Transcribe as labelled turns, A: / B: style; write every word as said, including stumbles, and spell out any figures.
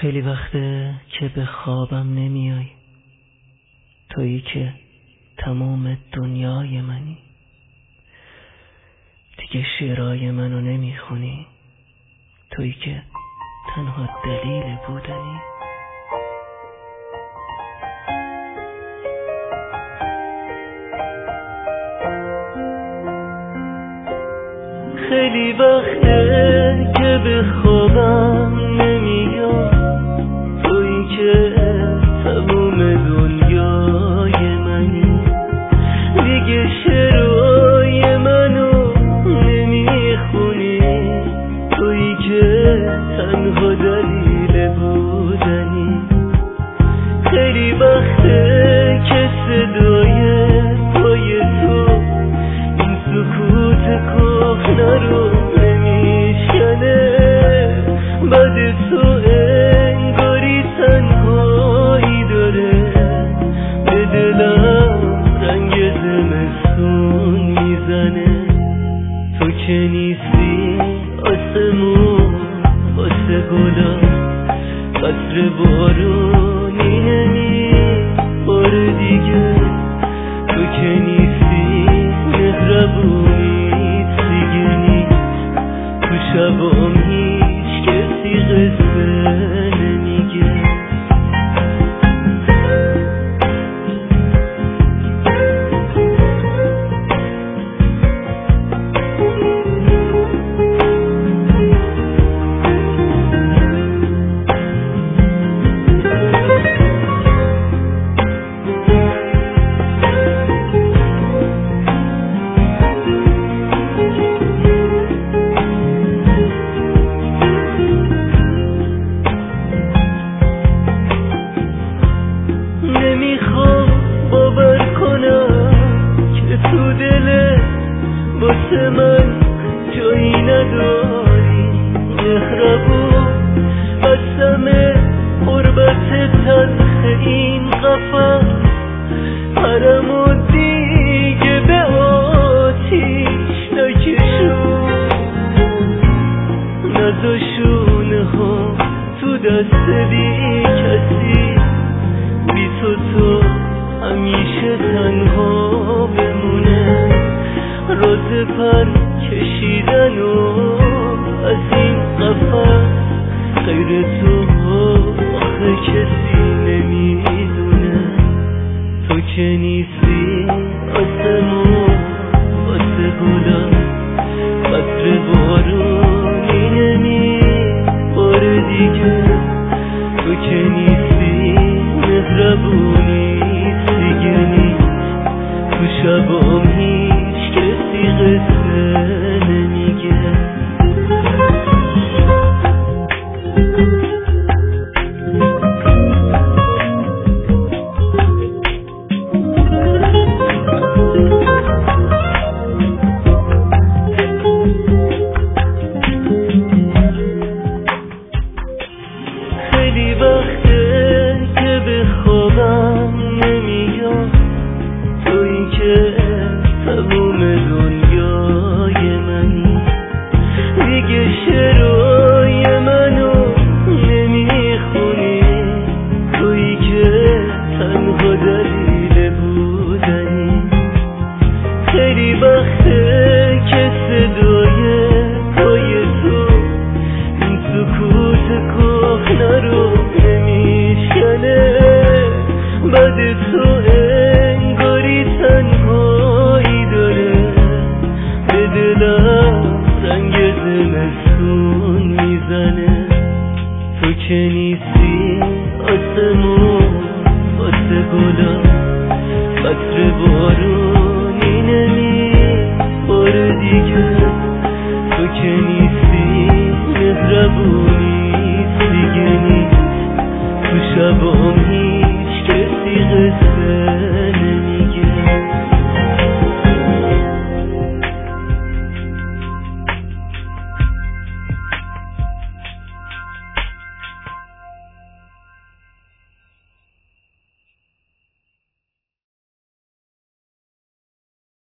A: خیلی وقته که به خوابم نمیای، تویی که تمام دنیای منی. دیگه شعرهای منو نمیخونی، تویی که تنها دلیل بودنی. خیلی وقته که به خوابم نمیای، تویی که تموم دنیای منی. دیگه شعرهای منو نمیخونی، تویی که تنها دلیل بودنی. خیلی وقته که صدای پای تو این سکوت کهنه رو نمیشکنه. بعد تو انگاری تنهایی داره، به دلم رنگ زمستون میزنه. تو که نیستی آسمون واسه گلا، قطره بارونی نمیباره دیگه. تو که نیستی مهربونی دیگه نیست، تو شبام هیچ کسی قصه نمیگه. نمیخوام باور کنم که تو دلت واسه من جایی نداری. مهربون قسم قربت تلخ این قفس، حرمو دیگه به آتیش نکشون. نذاشونه ها تو دست بی کسی، بی تو تو همیشه تنها بمونه. راز پر کشیدن و از این قفس، غیر تو آخه کسی نمیدونه. تو که نیستی آسمون واسه گلا، قطره بارونی نمیباره دیگه. تو که نیستی مهربونی دیگه نیست، تو شبام هیچ کسی قصه نمیگه. خیلی وقته که به خوابم نمیای، تویی که تموم دنیای منی. دیگه شعرهای منو نمیخونی، تویی که تنها دلیل بودنی. خیلی وقته که صدای پای تو این سکوت کهنه رو نمیشکنه. بعد تو انگاری تنهایی داره، به دلم رنگ زمستون میزنه. تو که نیستی آسمون واسه گلا، قطره بارون